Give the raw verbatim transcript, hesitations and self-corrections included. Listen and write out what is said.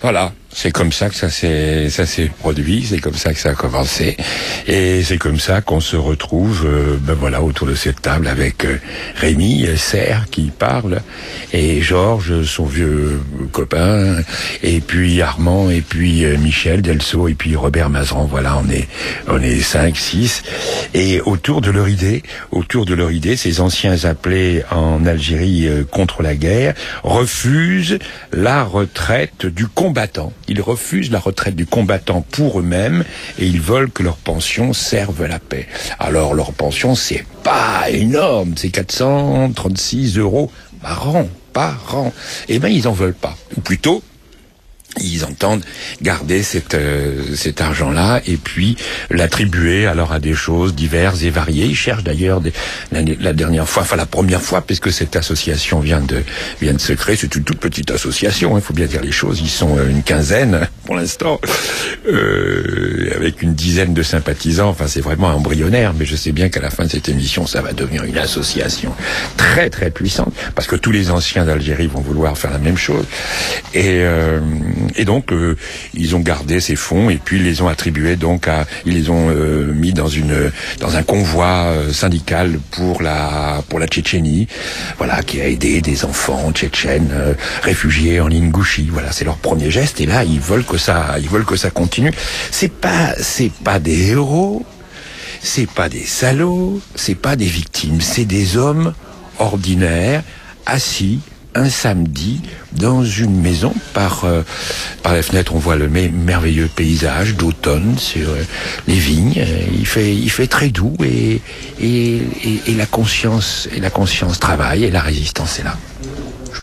Voilà, c'est comme ça que ça s'est ça s'est produit, c'est comme ça que ça a commencé, et c'est comme ça qu'on se retrouve, euh, ben voilà, autour de cette table avec euh, Rémi euh, Serre qui parle, et Georges, son vieux copain, et puis Armand, et puis euh, Michel Delceau, et puis Robert Mazeran. Voilà, on est on est cinq, six, et autour de leur idée, autour de leur idée, ces anciens appelés en Algérie euh, contre la guerre refusent la retraite du combattant. Ils refusent la retraite du combattant pour eux-mêmes et ils veulent que leur pension serve à la paix. Alors leur pension, c'est pas énorme, c'est quatre cent trente-six euros par an, par an. Eh ben ils en veulent pas. Ou plutôt, ils entendent garder cet, euh, cet argent-là et puis l'attribuer alors à des choses diverses et variées. Ils cherchent d'ailleurs des, la, la dernière fois, enfin la première fois, puisque cette association vient de vient de se créer. C'est une toute petite association, il hein, faut bien dire les choses. Ils sont euh, une quinzaine pour l'instant, euh, avec une dizaine de sympathisants. Enfin, c'est vraiment embryonnaire, mais je sais bien qu'à la fin de cette émission, ça va devenir une association très très puissante, parce que tous les anciens d'Algérie vont vouloir faire la même chose. Et euh, Et donc, euh, ils ont gardé ces fonds et puis ils les ont attribués donc à, ils les ont euh, mis dans une dans un convoi euh, syndical pour la pour la Tchétchénie, voilà, qui a aidé des enfants tchétchènes euh, réfugiés en Ingouchie. Voilà, c'est leur premier geste. Et là, ils veulent que ça, ils veulent que ça continue. C'est pas c'est pas des héros, c'est pas des salauds, c'est pas des victimes, c'est des hommes ordinaires assis un samedi dans une maison. Par euh, par la fenêtre, on voit le merveilleux paysage d'automne sur euh, les vignes. Il fait il fait très doux et et, et et la conscience et la conscience travaille et la résistance est là.